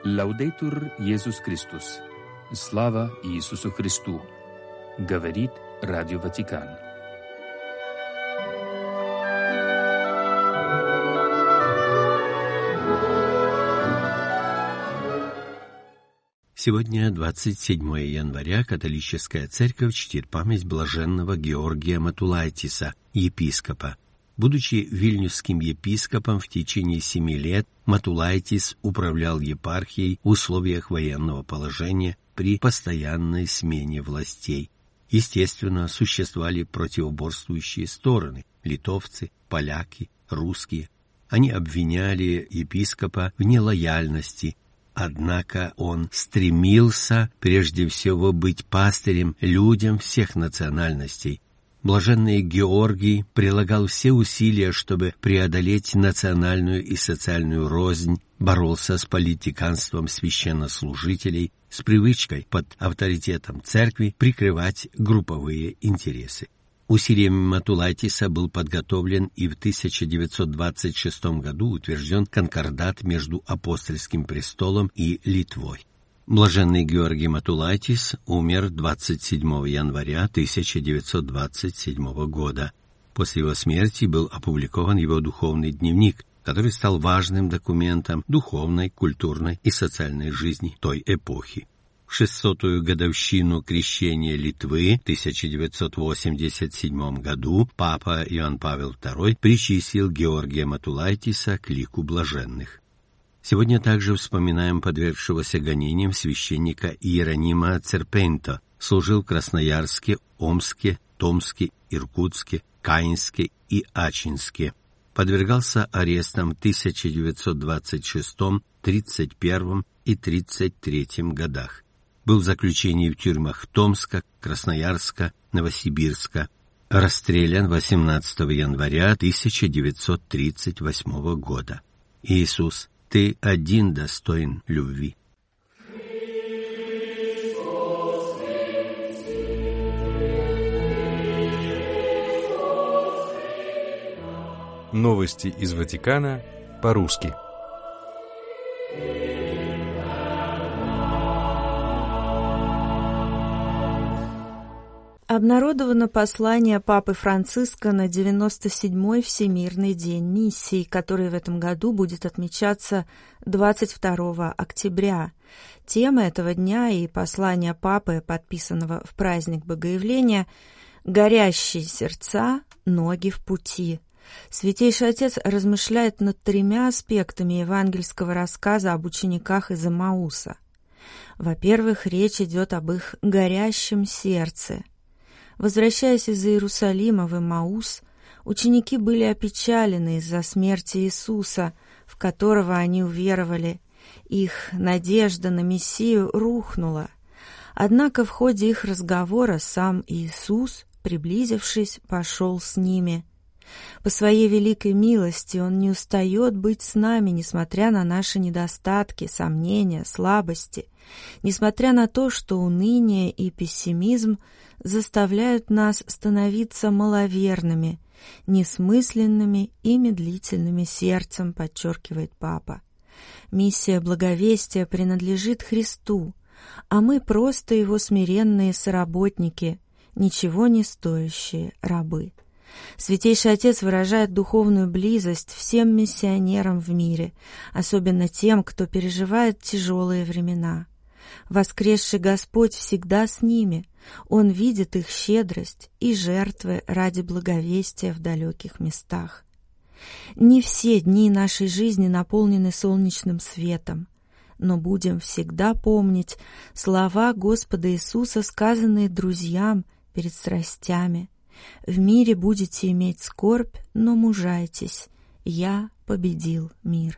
Лаудейтур Иисус Христос. Слава Иисусу Христу. Говорит Радио Ватикан. Сегодня 27 января католическая церковь чтит память блаженного Георгия Матулайтиса, епископа. Будучи вильнюсским епископом в течение 7 лет, Матулайтис управлял епархией в условиях военного положения при постоянной смене властей. Естественно, существовали противоборствующие стороны – литовцы, поляки, русские. Они обвиняли епископа в нелояльности, однако он стремился прежде всего быть пастырем людям всех национальностей. Блаженный Георгий прилагал все усилия, чтобы преодолеть национальную и социальную рознь, боролся с политиканством священнослужителей, с привычкой под авторитетом церкви прикрывать групповые интересы. Усилиями Матулайтиса был подготовлен и в 1926 году утвержден конкордат между Апостольским престолом и Литвой. Блаженный Георгий Матулайтис умер 27 января 1927 года. После его смерти был опубликован его духовный дневник, который стал важным документом духовной, культурной и социальной жизни той эпохи. В 600-ю годовщину крещения Литвы в 1987 году папа Иоанн Павел II причислил Георгия Матулайтиса к лику блаженных. Сегодня также вспоминаем подвергшегося гонениям священника Иеронима Церпенто, служил в Красноярске, Омске, Томске, Иркутске, Каинске и Ачинске. Подвергался арестам в 1926, 1931 и 1933 годах. Был в заключении в тюрьмах Томска, Красноярска, Новосибирска. Расстрелян 18 января 1938 года. Иисус, Ты один достоин любви. Новости из Ватикана по-русски. Обнародовано послание Папы Франциска на 97-й Всемирный день миссии, который в этом году будет отмечаться 22 октября. Тема этого дня и послания Папы, подписанного в праздник Богоявления, «Горящие сердца, ноги в пути». Святейший Отец размышляет над 3 аспектами евангельского рассказа об учениках из Эммауса. Во-первых, речь идет об их горящем сердце. Возвращаясь из Иерусалима в Эммаус, ученики были опечалены из-за смерти Иисуса, в которого они уверовали. Их надежда на Мессию рухнула. Однако в ходе их разговора сам Иисус, приблизившись, пошел с ними. По своей великой милости Он не устает быть с нами, несмотря на наши недостатки, сомнения, слабости, несмотря на то, что уныние и пессимизм заставляют нас становиться маловерными, несмысленными и медлительными сердцем, подчеркивает Папа. Миссия благовестия принадлежит Христу, а мы просто Его смиренные соработники, ничего не стоящие рабы. Святейший Отец выражает духовную близость всем миссионерам в мире, особенно тем, кто переживает тяжелые времена. Воскресший Господь всегда с ними, Он видит их щедрость и жертвы ради благовестия в далеких местах. Не все дни нашей жизни наполнены солнечным светом, но будем всегда помнить слова Господа Иисуса, сказанные друзьям перед страстями: «В мире будете иметь скорбь, но мужайтесь, я победил мир».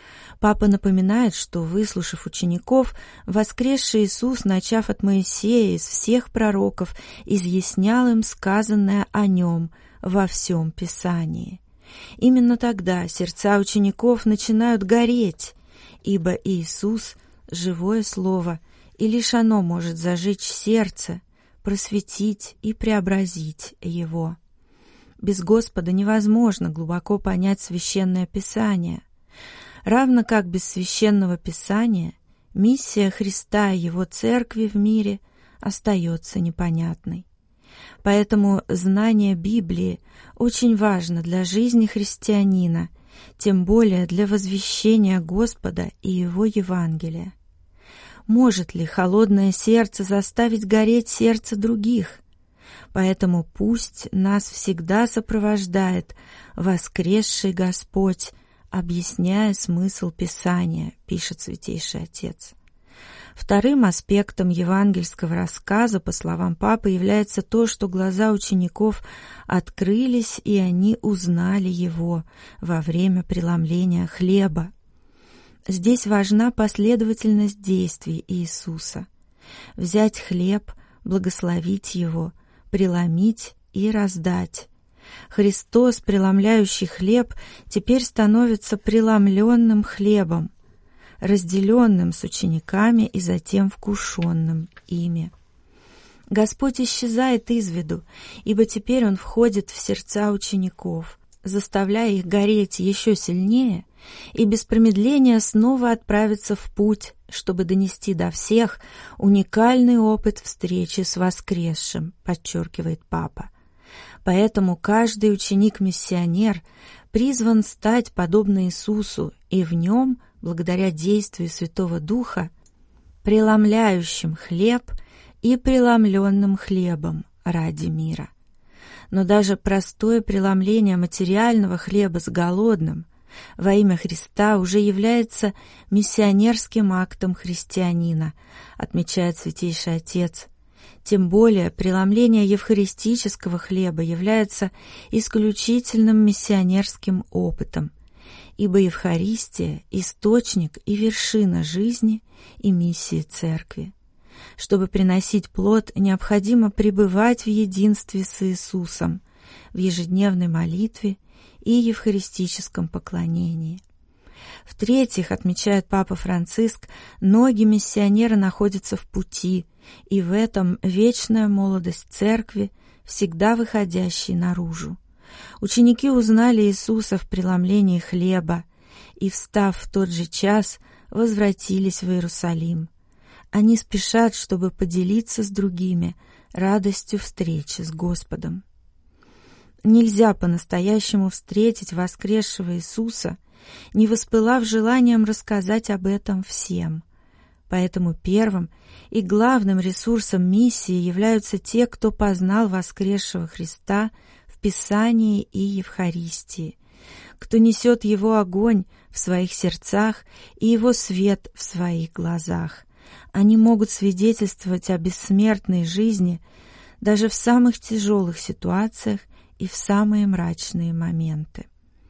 Папа напоминает, что, выслушав учеников, воскресший Иисус, начав от Моисея, из всех пророков, изъяснял им сказанное о Нем во всем Писании. Именно тогда сердца учеников начинают гореть, ибо Иисус — живое Слово, и лишь оно может зажечь сердце, просветить и преобразить его. Без Господа невозможно глубоко понять Священное Писание. Равно как без Священного Писания миссия Христа и Его Церкви в мире остается непонятной. Поэтому знание Библии очень важно для жизни христианина, тем более для возвещения Господа и Его Евангелия. Может ли холодное сердце заставить гореть сердце других? Поэтому пусть нас всегда сопровождает воскресший Господь, объясняя смысл Писания, пишет Святейший Отец. Вторым аспектом евангельского рассказа, по словам Папы, является то, что глаза учеников открылись, и они узнали Его во время преломления хлеба. Здесь важна последовательность действий Иисуса. Взять хлеб, благословить его, преломить и раздать. Христос, преломляющий хлеб, теперь становится преломленным хлебом, разделенным с учениками и затем вкушенным ими. Господь исчезает из виду, ибо теперь Он входит в сердца учеников, заставляя их гореть еще сильнее и без промедления снова отправиться в путь, чтобы донести до всех уникальный опыт встречи с воскресшим, подчеркивает Папа. Поэтому каждый ученик-миссионер призван стать подобно Иисусу и в нем, благодаря действию Святого Духа, преломляющим хлеб и преломленным хлебом ради мира. Но даже простое преломление материального хлеба с голодным во имя Христа уже является миссионерским актом христианина, отмечает Святейший Отец. Тем более преломление евхаристического хлеба является исключительным миссионерским опытом, ибо Евхаристия – источник и вершина жизни и миссии Церкви. Чтобы приносить плод, необходимо пребывать в единстве с Иисусом, в ежедневной молитве и евхаристическом поклонении. В-третьих, отмечает Папа Франциск, ноги миссионера находятся в пути, и в этом вечная молодость Церкви, всегда выходящей наружу. Ученики узнали Иисуса в преломлении хлеба и, встав в тот же час, возвратились в Иерусалим. Они спешат, чтобы поделиться с другими радостью встречи с Господом. Нельзя по-настоящему встретить воскресшего Иисуса, не воспылав желанием рассказать об этом всем. Поэтому первым и главным ресурсом миссии являются те, кто познал воскресшего Христа в Писании и Евхаристии, кто несет Его огонь в своих сердцах и Его свет в своих глазах. Они могут свидетельствовать о бессмертной жизни даже в самых тяжелых ситуациях и в самые мрачные моменты.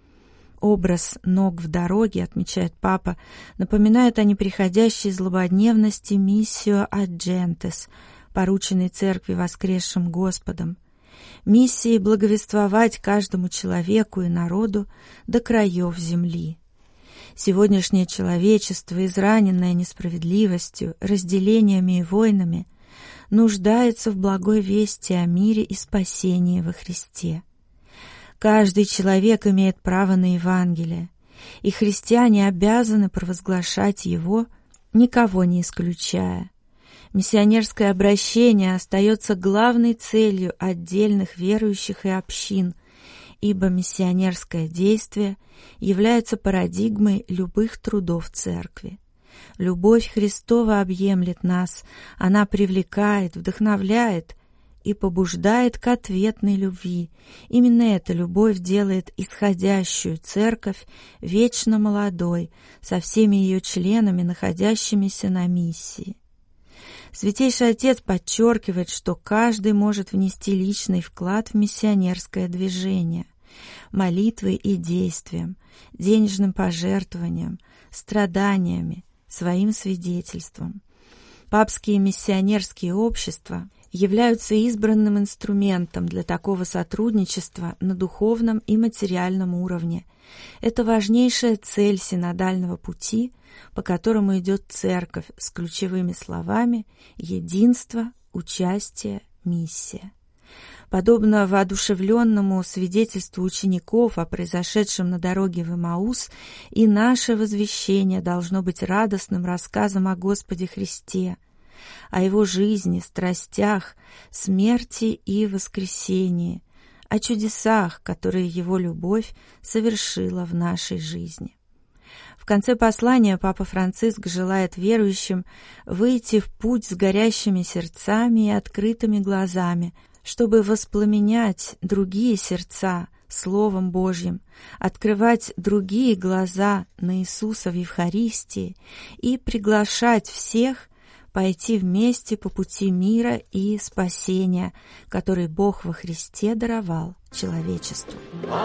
Образ ног в дороге, отмечает Папа, напоминает о неприходящей злободневности миссио ad gentes, порученной Церкви воскресшим Господом, миссии благовествовать каждому человеку и народу до краев земли. Сегодняшнее человечество, израненное несправедливостью, разделениями и войнами, нуждается в благой вести о мире и спасении во Христе. Каждый человек имеет право на Евангелие, и христиане обязаны провозглашать его, никого не исключая. Миссионерское обращение остается главной целью отдельных верующих и общин, ибо миссионерское действие является парадигмой любых трудов Церкви. Любовь Христова объемлет нас, она привлекает, вдохновляет и побуждает к ответной любви. Именно эта любовь делает исходящую Церковь вечно молодой, со всеми ее членами, находящимися на миссии. Святейший Отец подчеркивает, что каждый может внести личный вклад в миссионерское движение молитвой и действием, денежным пожертвованием, страданиями, своим свидетельством. Папские миссионерские общества являются избранным инструментом для такого сотрудничества на духовном и материальном уровне. Это важнейшая цель синодального пути, по которому идет Церковь, с ключевыми словами «единство», «участие», «миссия». Подобно воодушевленному свидетельству учеников о произошедшем на дороге в Эмаус, и наше возвещение должно быть радостным рассказом о Господе Христе, о Его жизни, страстях, смерти и воскресении, о чудесах, которые Его любовь совершила в нашей жизни. В конце послания Папа Франциск желает верующим выйти в путь с горящими сердцами и открытыми глазами, чтобы воспламенять другие сердца Словом Божьим, открывать другие глаза на Иисуса в Евхаристии и приглашать всех пойти вместе по пути мира и спасения, который Бог во Христе даровал человечеству.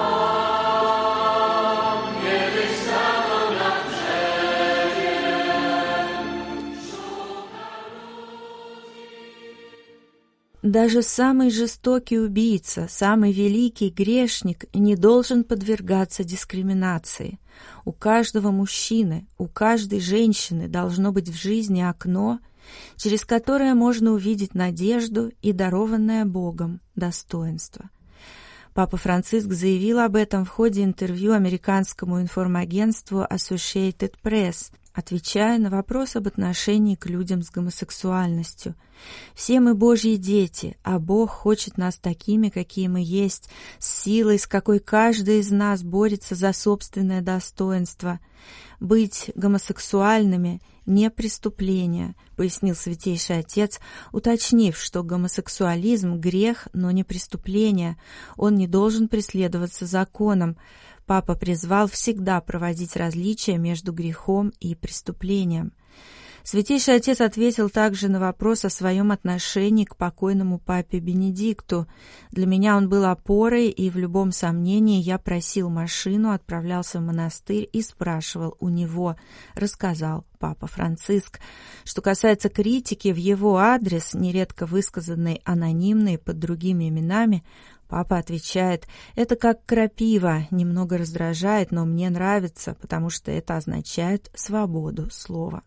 Даже самый жестокий убийца, самый великий грешник не должен подвергаться дискриминации. У каждого мужчины, у каждой женщины должно быть в жизни окно, через которое можно увидеть надежду и дарованное Богом достоинство. Папа Франциск заявил об этом в ходе интервью американскому информагентству Associated Press, отвечая на вопрос об отношении к людям с гомосексуальностью. «Все мы Божьи дети, а Бог хочет нас такими, какие мы есть, с силой, с какой каждый из нас борется за собственное достоинство. Быть гомосексуальными – не преступление», пояснил Святейший Отец, уточнив, что гомосексуализм – грех, но не преступление, он не должен преследоваться законом. Папа призвал всегда проводить различия между грехом и преступлением. Святейший Отец ответил также на вопрос о своем отношении к покойному папе Бенедикту. «Для меня он был опорой, и в любом сомнении я просил машину, отправлялся в монастырь и спрашивал у него», рассказал Папа Франциск. Что касается критики в его адрес, нередко высказанной анонимно и под другими именами, Папа отвечает: «Это как крапива, немного раздражает, но мне нравится, потому что это означает свободу слова».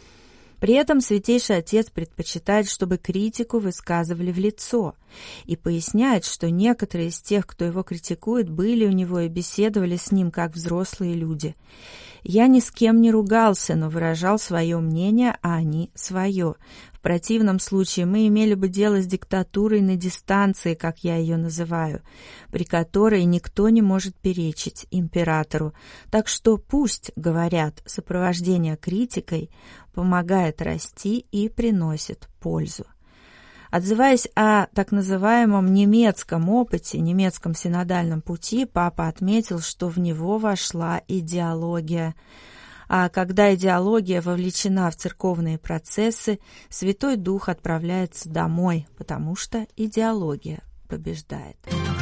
При этом Святейший Отец предпочитает, чтобы критику высказывали в лицо, и поясняет, что некоторые из тех, кто его критикует, были у него и беседовали с ним как взрослые люди. «Я ни с кем не ругался, но выражал свое мнение, а они свое. В противном случае мы имели бы дело с диктатурой на дистанции, как я ее называю, при которой никто не может перечить императору. Так что пусть, говорят, сопровождение критикой помогает расти и приносит пользу». Отзываясь о так называемом немецком опыте, немецком синодальном пути, Папа отметил, что в него вошла идеология. А когда идеология вовлечена в церковные процессы, Святой Дух отправляется домой, потому что идеология побеждает.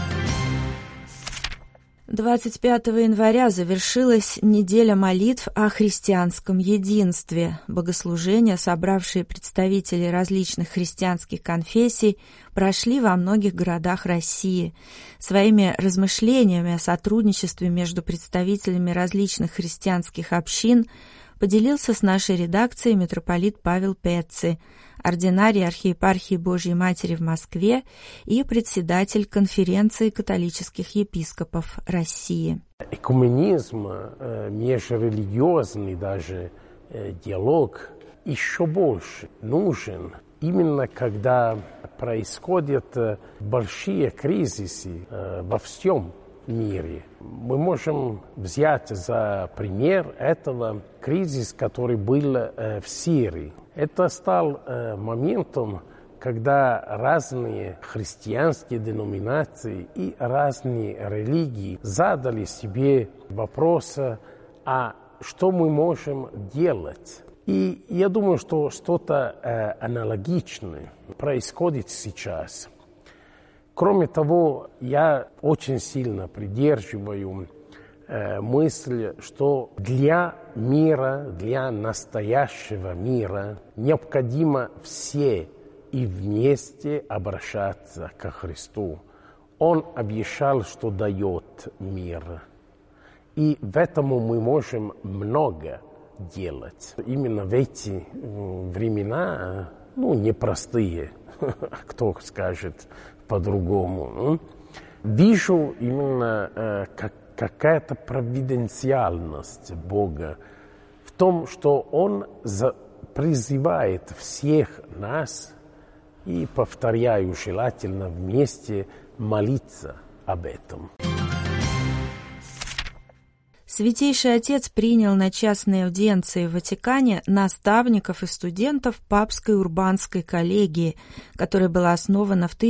25 января завершилась неделя молитв о христианском единстве. Богослужения, собравшие представителей различных христианских конфессий, прошли во многих городах России. Своими размышлениями о сотрудничестве между представителями различных христианских общин поделился с нашей редакцией митрополит Павел Пецци, ординарий архиепархии Божьей Матери в Москве и председатель конференции католических епископов России. Экуменизм, межрелигиозный даже диалог еще больше нужен, именно когда происходят большие кризисы во всем мире. Мы можем взять за пример этого кризис, который был в Сирии. Это стал моментом, когда разные христианские деноминации и разные религии задали себе вопрос, а что мы можем делать? И я думаю, что что-то аналогичное происходит сейчас. Кроме того, я очень сильно придерживаю мысль, что для мира, для настоящего мира необходимо все и вместе обращаться ко Христу. Он обещал, что дает мир. И в этом мы можем много делать. Именно в эти времена, непростые, кто скажет по-другому. Вижу именно какая-то провиденциальность Бога в том, что Он призывает всех нас, и, повторяю, желательно вместе молиться об этом. Святейший Отец принял на частной аудиенции в Ватикане наставников и студентов Папской Урбанской коллегии, которая была основана в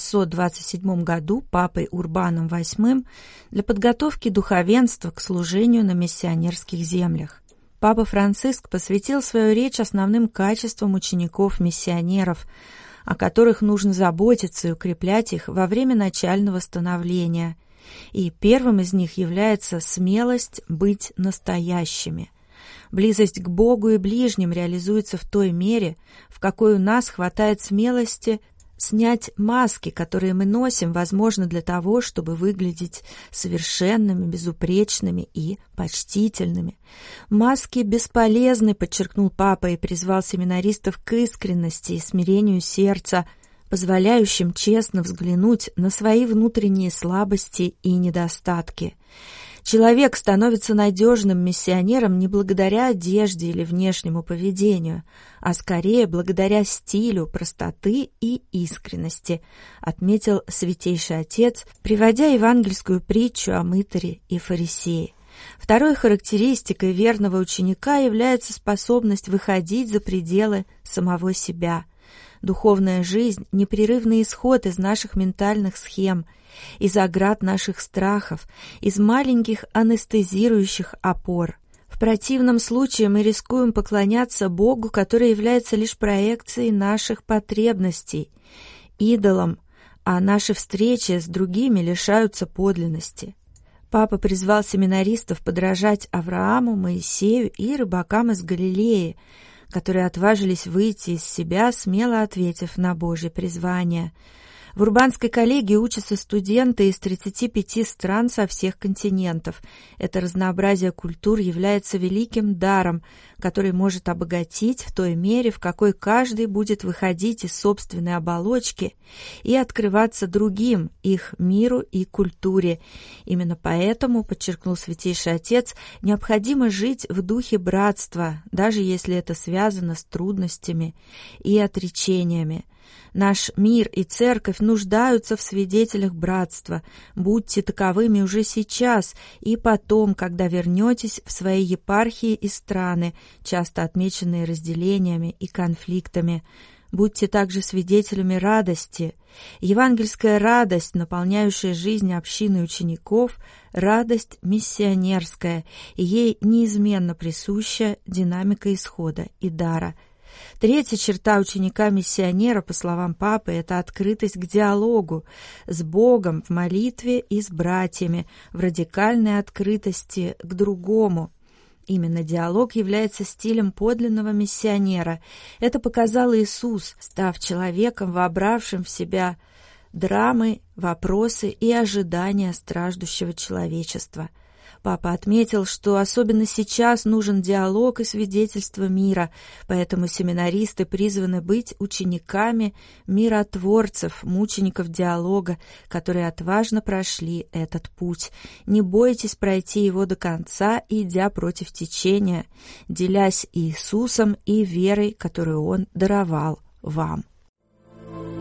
1627 году Папой Урбаном VIII для подготовки духовенства к служению на миссионерских землях. Папа Франциск посвятил свою речь основным качествам учеников-миссионеров, о которых нужно заботиться и укреплять их во время начального становления. И первым из них является смелость быть настоящими. Близость к Богу и ближним реализуется в той мере, в какой у нас хватает смелости снять маски, которые мы носим, возможно, для того, чтобы выглядеть совершенными, безупречными и почтительными. Маски бесполезны, подчеркнул Папа и призвал семинаристов к искренности и смирению сердца, позволяющим честно взглянуть на свои внутренние слабости и недостатки. Человек становится надежным миссионером не благодаря одежде или внешнему поведению, а скорее благодаря стилю, простоты и искренности, отметил Святейший Отец, приводя евангельскую притчу о мытаре и фарисее. Второй характеристикой верного ученика является способность выходить за пределы самого себя. Духовная жизнь – непрерывный исход из наших ментальных схем, из оград наших страхов, из маленьких анестезирующих опор. В противном случае мы рискуем поклоняться Богу, который является лишь проекцией наших потребностей, идолом, а наши встречи с другими лишаются подлинности. Папа призвал семинаристов подражать Аврааму, Моисею и рыбакам из Галилеи, которые отважились выйти из себя, смело ответив на Божье призвание. В Урбанской коллегии учатся студенты из 35 стран со всех континентов. Это разнообразие культур является великим даром, который может обогатить в той мере, в какой каждый будет выходить из собственной оболочки и открываться другим, их миру и культуре. Именно поэтому, подчеркнул Святейший Отец, необходимо жить в духе братства, даже если это связано с трудностями и отречениями. Наш мир и церковь нуждаются в свидетелях братства. Будьте таковыми уже сейчас и потом, когда вернетесь в свои епархии и страны, часто отмеченные разделениями и конфликтами. Будьте также свидетелями радости. Евангельская радость, наполняющая жизнь общины учеников, радость миссионерская, и ей неизменно присуща динамика исхода и дара. Третья черта ученика-миссионера, по словам Папы, это открытость к диалогу с Богом в молитве и с братьями, в радикальной открытости к другому. Именно диалог является стилем подлинного миссионера. Это показал Иисус, став человеком, вобравшим в себя драмы, вопросы и ожидания страждущего человечества. Папа отметил, что особенно сейчас нужен диалог и свидетельство мира, поэтому семинаристы призваны быть учениками миротворцев, мучеников диалога, которые отважно прошли этот путь. Не бойтесь пройти его до конца, идя против течения, делясь Иисусом и верой, которую Он даровал вам.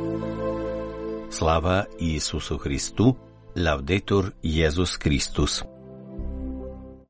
Слава Иисусу Христу! Лаудетур Иисус Христос!